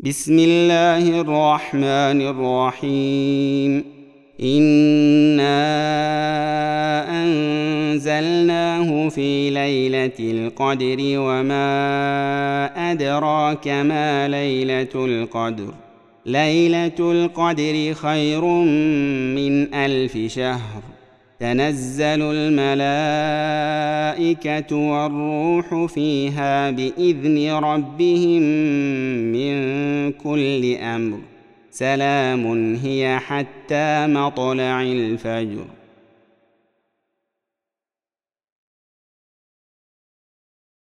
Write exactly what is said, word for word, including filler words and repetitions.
بسم الله الرحمن الرحيم. إنا أنزلناه في ليلة القدر وما أدراك ما ليلة القدر ليلة القدر خير من ألف شهر. تنزل الملائكة والروح فيها بإذن ربهم من كل أمر. سلام هي حتى مطلع الفجر.